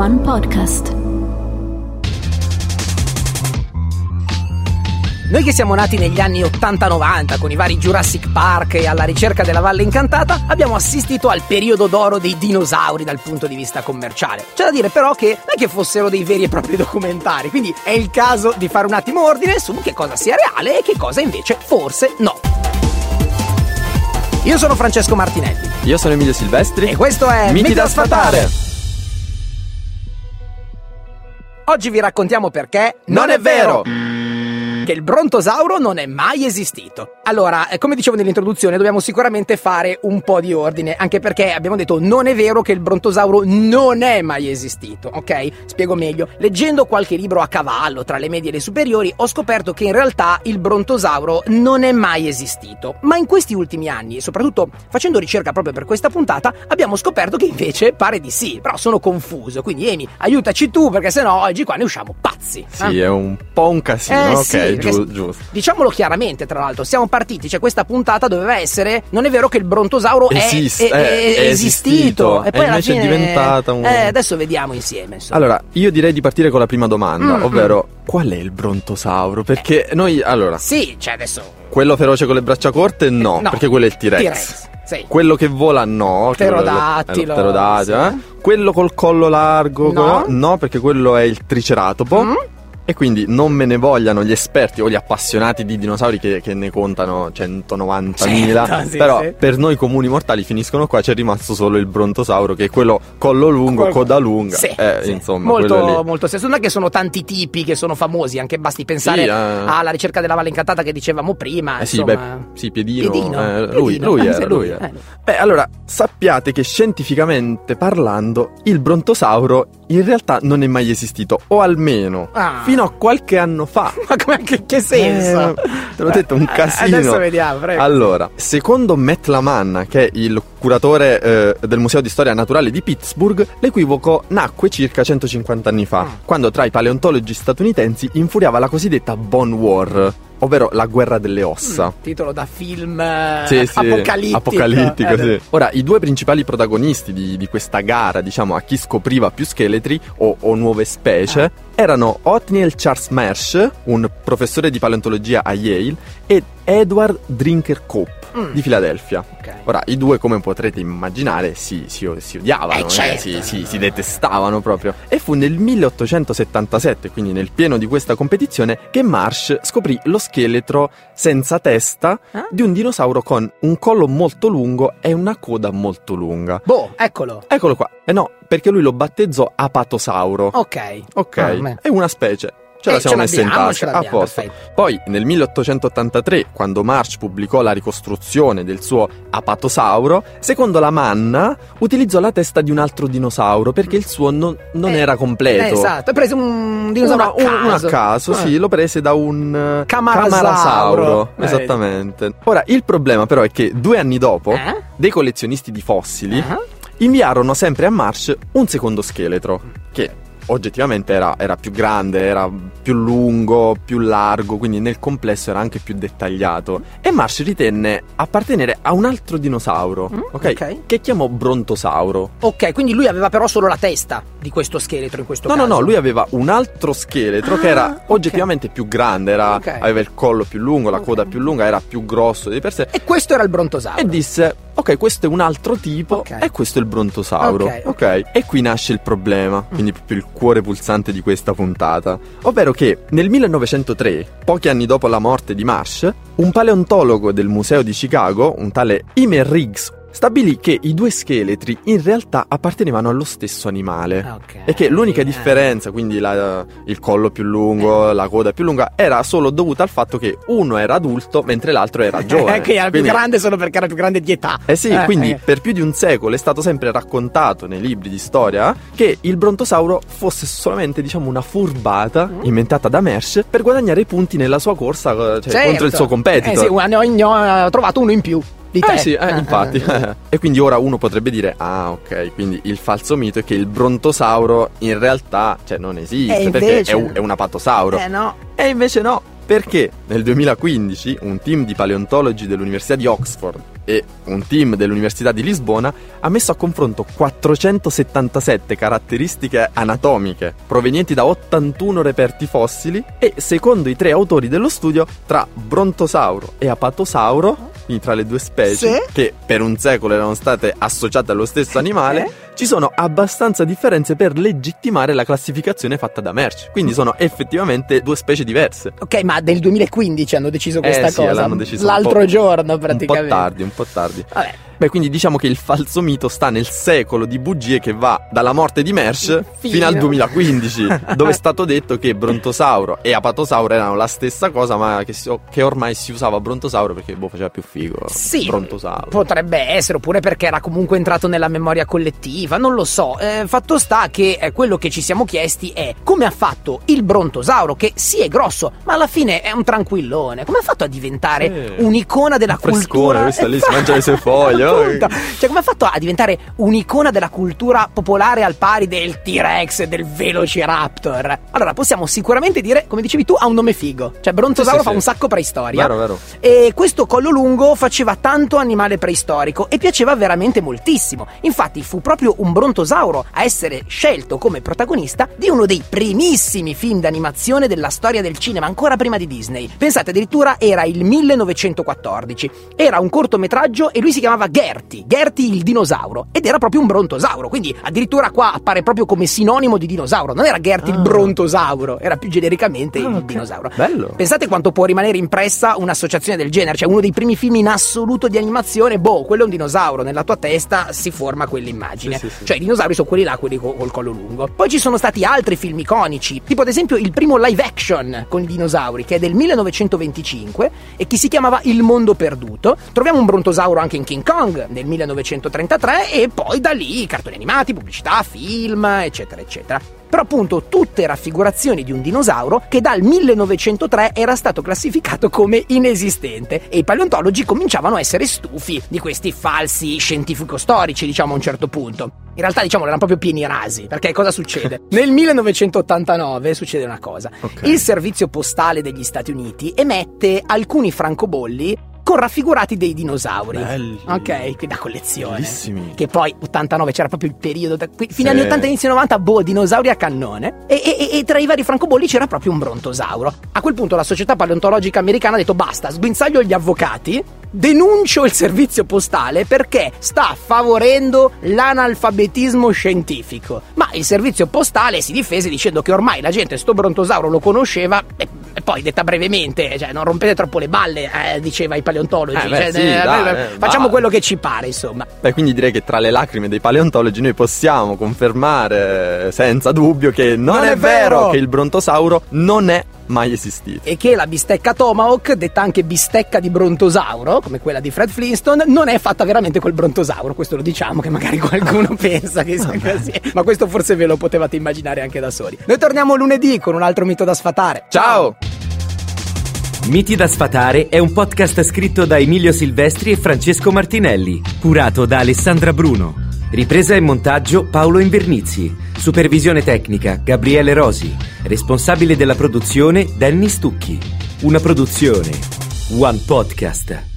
One Podcast. Noi che siamo nati negli anni 80-90 con i vari Jurassic Park e alla ricerca della Valle Incantata, abbiamo assistito al periodo d'oro dei dinosauri dal punto di vista commerciale. C'è da dire però che non è che fossero dei veri e propri documentari, quindi è il caso di fare un attimo ordine su che cosa sia reale e che cosa invece forse no. Io sono Francesco Martinelli. Io sono Emilio Silvestri. E questo è Miti da sfatare. Oggi vi raccontiamo perché non è vero che il brontosauro non è mai esistito. Allora, come dicevo nell'introduzione, dobbiamo sicuramente fare un po' di ordine, anche perché abbiamo detto non è vero che il brontosauro non è mai esistito, ok? Spiego meglio. Leggendo qualche libro a cavallo tra le medie e le superiori, ho scoperto che in realtà il brontosauro non è mai esistito. Ma in questi ultimi anni, e soprattutto facendo ricerca proprio per questa puntata, abbiamo scoperto che invece pare di sì. Però sono confuso, quindi Emi, aiutaci tu, perché sennò oggi qua ne usciamo pazzi. Sì, è un po' un casino, ok? Sì, Giusto. Diciamolo chiaramente, tra l'altro, siamo partiti, cioè questa puntata doveva essere non è vero che il brontosauro è esistito. E poi invece alla fine è diventata un... adesso vediamo insieme, insomma. Allora, io direi di partire con la prima domanda, ovvero qual è il brontosauro? Perché noi, allora... Sì, cioè adesso... Quello feroce con le braccia corte no, perché quello è il T-Rex. Sì. Quello che vola no, Pterodattilo. Pterodattilo, sì. Quello col collo largo no, perché quello è il triceratopo. E quindi non me ne vogliano gli esperti o gli appassionati di dinosauri che ne contano 190.000, sì, però sì. Per noi comuni mortali finiscono qua, c'è rimasto solo il brontosauro, che è quello collo lungo, coda lunga, sì. insomma, molto senso. Non è che sono tanti tipi che sono famosi, anche basti pensare alla ricerca della Valle Incantata che dicevamo prima, insomma. Piedino. Lui era. Beh, allora, sappiate che scientificamente parlando il brontosauro in realtà non è mai esistito, o almeno fino a qualche anno fa. Ma che senso? Te l'ho detto, un casino. Adesso vediamo, prego. Allora, secondo Matt Lamanna, che è il curatore del Museo di Storia Naturale di Pittsburgh, l'equivoco nacque circa 150 anni fa, quando tra i paleontologi statunitensi infuriava la cosiddetta Bone War, ovvero la guerra delle ossa. Titolo da film apocalittico, sì. Ora, i due principali protagonisti di questa gara, diciamo, a chi scopriva più scheletri o nuove specie, erano Othniel Charles Marsh, un professore di paleontologia a Yale, ed Edward Drinker Cope di Filadelfia. Okay. Ora, i due, come potrete immaginare, si odiavano, certo. si detestavano proprio. E fu nel 1877, quindi nel pieno di questa competizione, che Marsh scoprì lo scheletro senza testa di un dinosauro con un collo molto lungo e una coda molto lunga. Eccolo qua. No, perché lui lo battezzò Apatosauro. Ok. È una specie. Ce la siamo messa in tasca, a posto. Perfetto. Poi nel 1883, quando Marsh pubblicò la ricostruzione del suo Apatosauro, secondo la Manna utilizzò la testa di un altro dinosauro perché il suo non era completo. Esatto, hai preso un dinosauro a caso, sì, lo prese da un Camarasauro. Esattamente. Ora, il problema però è che 2 anni dopo, dei collezionisti di fossili inviarono sempre a Marsh un secondo scheletro, che oggettivamente era più grande, era più lungo, più largo, quindi nel complesso era anche più dettagliato. E Marsh ritenne appartenere a un altro dinosauro, che chiamò Brontosauro. Ok, quindi lui aveva però solo la testa di questo scheletro in questo caso. No, lui aveva un altro scheletro che era oggettivamente più grande, aveva il collo più lungo, la coda più lunga, era più grosso di per sé. E questo era il Brontosauro. E disse: ok, questo è un altro tipo, e questo è il Brontosauro. Ok. E qui nasce il problema, quindi proprio il cuore pulsante di questa puntata, ovvero che nel 1903, pochi anni dopo la morte di Marsh, un paleontologo del Museo di Chicago, un tale Emer Riggs, stabilì che i due scheletri in realtà appartenevano allo stesso animale, e che l'unica differenza, quindi il collo più lungo, la coda più lunga, era solo dovuta al fatto che uno era adulto mentre l'altro era giovane. Che era più grande solo perché era più grande di età. Quindi per più di un secolo è stato sempre raccontato nei libri di storia che il Brontosauro fosse solamente, diciamo, una furbata inventata da Marsh per guadagnare punti nella sua corsa, contro il suo competitor. Ho trovato uno in più. Infatti. E quindi ora uno potrebbe dire: ok, quindi il falso mito è che il brontosauro in realtà non esiste, perché è un apatosauro. E invece no, perché nel 2015 un team di paleontologi dell'Università di Oxford e un team dell'Università di Lisbona ha messo a confronto 477 caratteristiche anatomiche provenienti da 81 reperti fossili e, secondo i 3 autori dello studio, tra Brontosauro e Apatosauro, quindi tra le 2 specie, che per un secolo erano state associate allo stesso animale, ci sono abbastanza differenze per legittimare la classificazione fatta da Mersch. Quindi sono effettivamente 2 specie diverse. Ok, ma del 2015 hanno deciso questa cosa. L'hanno deciso l'altro giorno praticamente. Un po' tardi. Vabbè. Beh, quindi diciamo che il falso mito sta nel secolo di bugie che va dalla morte di Mersch fino al 2015, dove è stato detto che Brontosauro e Apatosauro erano la stessa cosa, ma che ormai si usava Brontosauro perché faceva più figo. Sì, Brontosauro. Potrebbe essere, oppure perché era comunque entrato nella memoria collettiva, non lo so. Fatto sta che quello che ci siamo chiesti è come ha fatto il Brontosauro, che sì è grosso, ma alla fine è un tranquillone, come ha fatto a diventare un'icona della cultura? Questa lì si mangia le sue foglie. Cioè, come ha fatto a diventare un'icona della cultura popolare al pari del T-Rex e del Velociraptor? Allora, possiamo sicuramente dire, come dicevi tu, ha un nome figo. Cioè, Brontosauro fa un sacco preistoria. Vero. E questo collo lungo faceva tanto animale preistorico e piaceva veramente moltissimo. Infatti, fu proprio un Brontosauro a essere scelto come protagonista di uno dei primissimi film d'animazione della storia del cinema, ancora prima di Disney. Pensate, addirittura era il 1914. Era un cortometraggio e lui si chiamava Gertie il dinosauro, ed era proprio un Brontosauro, quindi addirittura qua appare proprio come sinonimo di dinosauro. Non era Gertie il Brontosauro, era più genericamente il dinosauro. Bello. Pensate quanto può rimanere impressa un'associazione del genere, cioè uno dei primi film in assoluto di animazione, quello è un dinosauro, nella tua testa si forma quell'immagine. Sì. Cioè i dinosauri sono quelli là, quelli col collo lungo. Poi ci sono stati altri film iconici, tipo ad esempio il primo live action con i dinosauri, che è del 1925 e che si chiamava Il mondo perduto. Troviamo un Brontosauro anche in King Kong nel 1933 e poi da lì cartoni animati, pubblicità, film, eccetera eccetera. Però appunto tutte raffigurazioni di un dinosauro che dal 1903 era stato classificato come inesistente, e i paleontologi cominciavano a essere stufi di questi falsi scientifico-storici, diciamo a un certo punto. In realtà, diciamo, erano proprio pieni rasi, perché cosa succede? Nel 1989 succede una cosa. Il servizio postale degli Stati Uniti emette alcuni francobolli con raffigurati dei dinosauri. Belli. Ok, che da collezione. Bellissimi. Che poi 89 c'era proprio il periodo fino agli 80 inizio 90, dinosauri a cannone, e tra i vari francobolli c'era proprio un Brontosauro. A quel punto la Società Paleontologica Americana ha detto basta, sguinzaglio gli avvocati, denuncio il servizio postale perché sta favorendo l'analfabetismo scientifico. Ma il servizio postale si difese dicendo che ormai la gente sto Brontosauro lo conosceva, e poi, detta brevemente, cioè non rompete troppo le balle, diceva ai paleontologi. Facciamo quello che ci pare, insomma. Beh, quindi direi che tra le lacrime dei paleontologi noi possiamo confermare senza dubbio che non è vero che il Brontosauro non è mai esistito, e che la bistecca Tomahawk, detta anche bistecca di Brontosauro, come quella di Fred Flintstone, non è fatta veramente col Brontosauro. Questo lo diciamo, che magari qualcuno pensa che sia così, ma questo forse ve lo potevate immaginare anche da soli. Noi torniamo lunedì con un altro mito da sfatare. Ciao! Miti da sfatare è un podcast scritto da Emilio Silvestri e Francesco Martinelli, curato da Alessandra Bruno. Ripresa e montaggio Paolo Invernizzi. Supervisione tecnica Gabriele Rosi. Responsabile della produzione Danny Stucchi. Una produzione One Podcast.